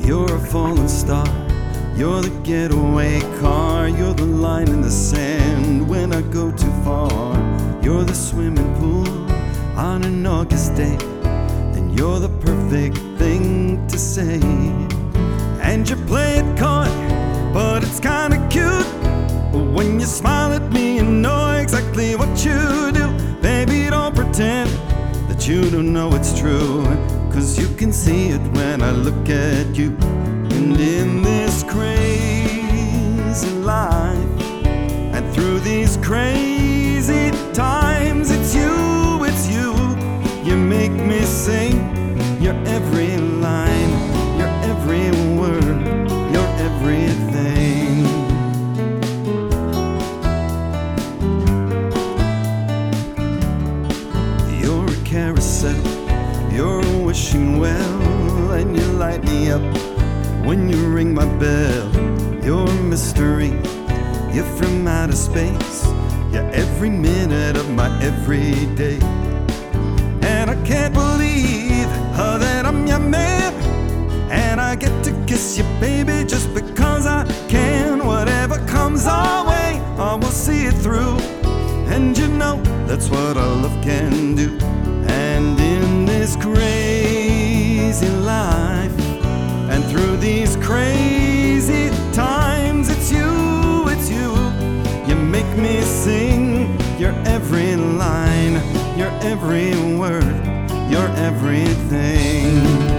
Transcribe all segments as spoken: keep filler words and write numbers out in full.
You're a falling star, you're the getaway car, you're the line in the sand when I go too far. You're the swimming pool on an August day, and you're the perfect thing to say. And you play it coy, but it's kinda cute. When you smile at me, you know exactly what you do. Baby, don't pretend that you don't know it's true, 'cause you can see it when I look at you. And in this crazy life, and through these crazy times, it's you, it's you. You make me sing your every line, your every word, your everything. You're a carousel, you're a wishing well, and you light me up when you ring my bell. You're a mystery, you're from outer space, you're every minute of my everyday. And I can't believe uh, that I'm your man, and I get to kiss you, baby, just because I can. Whatever comes our way, I will see it through, and you know that's what our love can do. And in this crazy life, and through these crazy times, it's you, it's you. You make me sing your every line, your every word, your everything.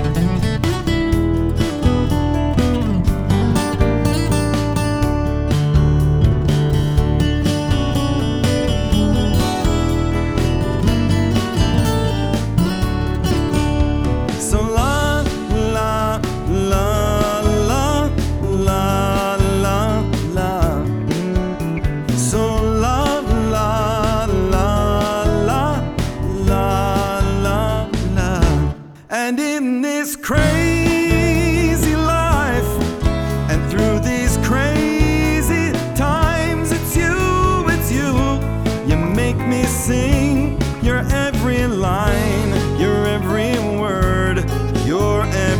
And in this crazy life, and through these crazy times, it's you, it's you. You make me sing your every line, your every word, your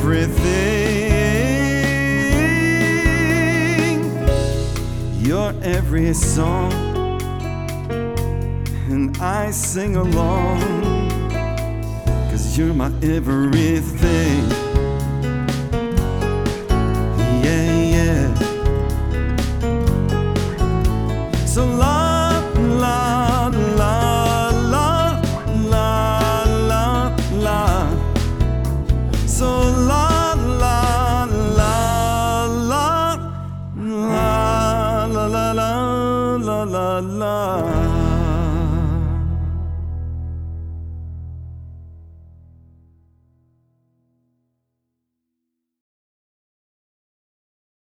everything. Your every song, and I sing along, 'cause you're my everything.